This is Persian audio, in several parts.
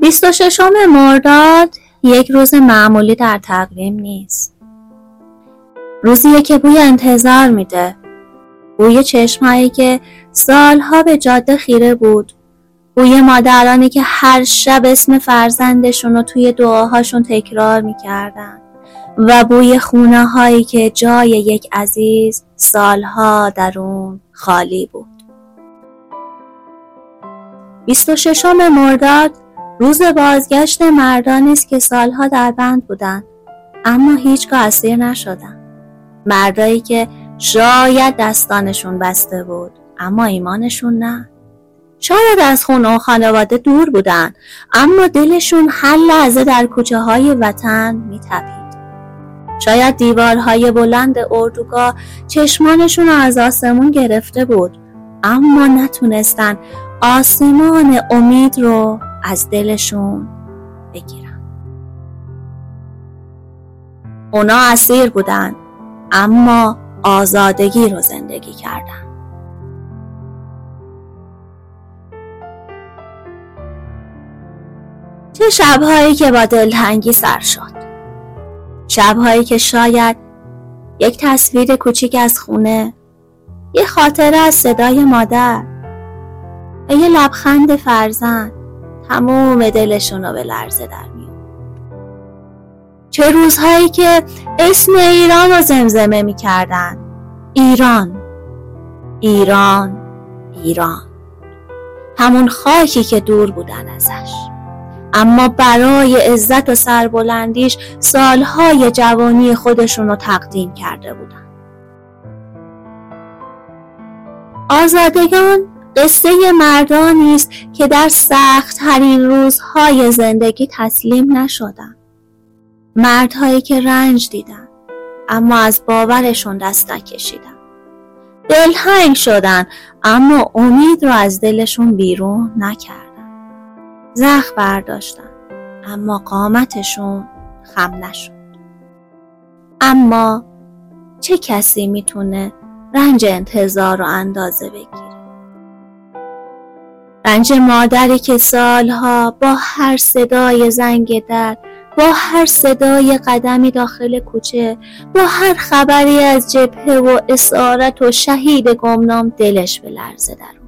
26 مرداد یک روز معمولی در تقویم نیست. روزیه که بوی انتظار میده. بوی چشمایی که سالها به جاده خیره بود. بوی مادرانی که هر شب اسم فرزندشون رو توی دعاهاشون تکرار میکردن و بوی خونه هایی که جای یک عزیز سالها در اون خالی بود. 26 مرداد روز بازگشت مردانی است که سالها در بند بودند اما هیچگاه اسیر نشدند. مردایی که شاید دستانشون بسته بود اما ایمانشون نه. شاید از خونه و خانواده دور بودن اما دلشون هر لحظه در کوچه های وطن میتپید. شاید دیوارهای بلند اردوگاه چشمانشون از آسمون گرفته بود اما نتونستن آسمان امید رو از دلشون بگیرن. اونا اسیر بودن اما آزادگی رو زندگی کردن. چه شب‌هایی که با دلتنگی سر شد. شب‌هایی که شاید یک تصویر کوچیک از خونه، یه خاطره از صدای مادر و یه لبخند فرزند تموم دلشون رو به لرزه در میون. چه روزهایی که اسم ایران رو زمزمه می‌کردن. ایران، ایران، ایران. همون خاکی که دور بودن ازش اما برای عزت و سربلندیش سالهای جوانی خودشون رو تقدیم کرده بودن. آزادگان قصه مردانی است که در سخت‌ترین روزهای زندگی تسلیم نشدن. مردهایی که رنج دیدن اما از باورشون دست نکشیدن. دلتنگ شدن اما امید رو از دلشون بیرون نکردن. زخم برداشتن اما قامتشون خم نشد. اما چه کسی میتونه رنج انتظار رو اندازه بگیره؟ رنج مادری که سالها با هر صدای زنگ در، با هر صدای قدمی داخل کوچه، با هر خبری از جبهه و اسارت و شهید گمنام دلش به لرزه در اومد.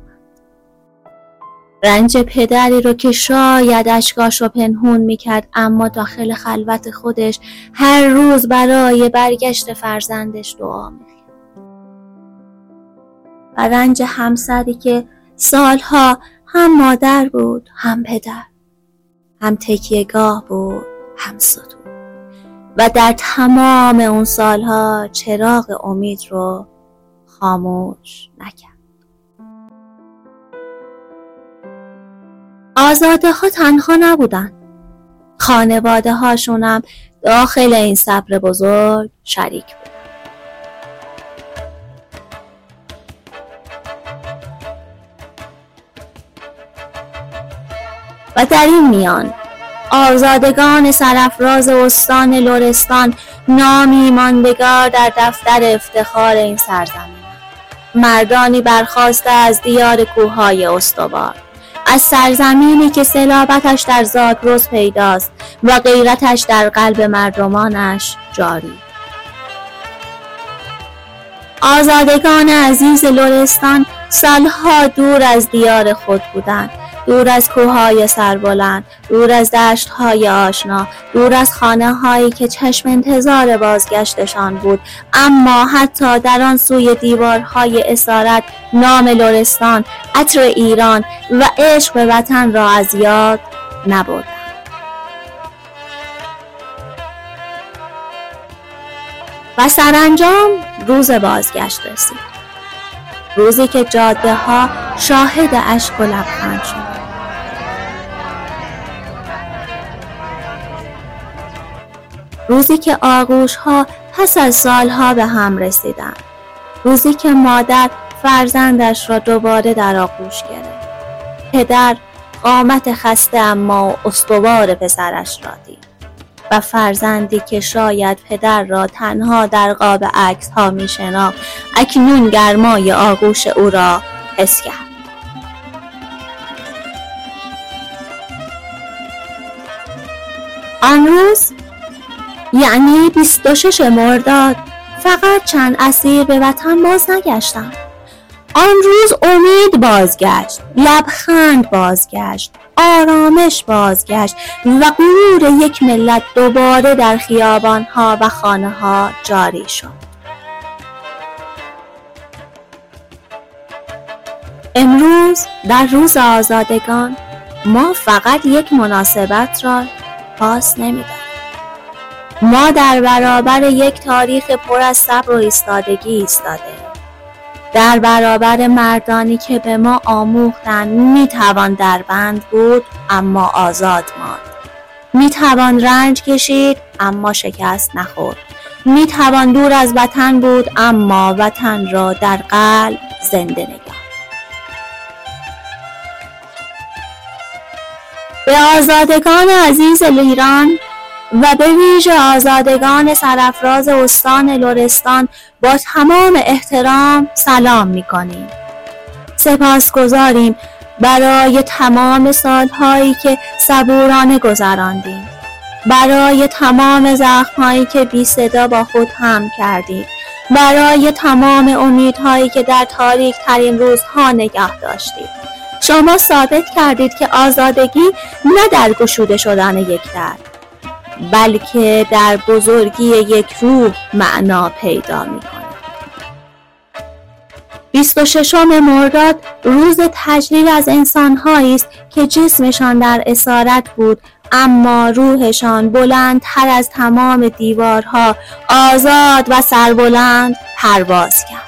رنج پدری رو که شاید اشکاشو پنهون میکرد اما داخل خلوت خودش هر روز برای برگشت فرزندش دعا میکرد. و رنج همسری که سالها هم مادر بود، هم پدر، هم تکیهگاه بود، هم ستون و در تمام اون سالها چراغ امید رو خاموش نکرد. آزاده ها تنها نبودن. خانواده هاشون هم داخل این صبر بزرگ شریک بودن. و در این میان آزادگان سرافراز استان لرستان نامی ماندگار در دفتر افتخار این سرزمین. مردانی برخاسته از دیار کوههای استوار، از سرزمینی که صلابتش در زاگرس پیداست و غیرتش در قلب مردمانش جاری. آزادگان عزیز لرستان سالها دور از دیار خود بودند، دور از کوههای سربلند، دور از دشتهای آشنا، دور از خانه‌هایی که چشم انتظار بازگشتشان بود، اما حتی در آن سوی دیوارهای اسارت نام لرستان، عطر ایران و عشق به وطن را از یاد نبردند. و سرانجام روز بازگشت رسید. روزی که جاده ها شاهد اشک و لبخند شد. روزی که آغوش ها پس از سالها به هم رسیدن. روزی که مادر فرزندش را دوباره در آغوش گرفت. پدر قامت خسته اما استوار پسرش را دید و فرزندی که شاید پدر را تنها در قاب عکس ها می شناخت اکنون گرمای آغوش او را حس کرد. آن روز یعنی 26 مرداد فقط چند اسیر به وطن باز نگشتند. آن روز امید بازگشت، لبخند بازگشت، آرامش بازگشت و غرور یک ملت دوباره در خیابانها و خانه‌ها جاری شد. امروز در روز آزادگان ما فقط یک مناسبت را پاس نمی‌دهیم. ما در برابر یک تاریخ پر از صبر و ایستادگی ایستاده‌ایم. در برابر مردانی که به ما آموختند میتوان در بند بود اما آزاد ماند، میتوان رنج کشید اما شکست نخورد، میتوان دور از وطن بود اما وطن را در قلب زنده نگاه. به آزادگان عزیز ایران و به ویژه آزادگان سرافراز استان لرستان با تمام احترام سلام می‌کنیم. سپاسگزاریم برای تمام سالهایی که صبورانه گذراندیم، برای تمام زخم‌هایی که بی صدا با خود حمل کردید، برای تمام امیدهایی که در تاریک ترین روزها نگه داشتید. شما ثابت کردید که آزادگی نه در گشوده شدن یک در، بلکه در بزرگی یک روح معنا پیدا می‌کند. 26 مرداد روز تجلیل از انسان‌هایی است که جسمشان در اسارت بود اما روحشان بلندتر از تمام دیوارها آزاد و سربلند پرواز کرد.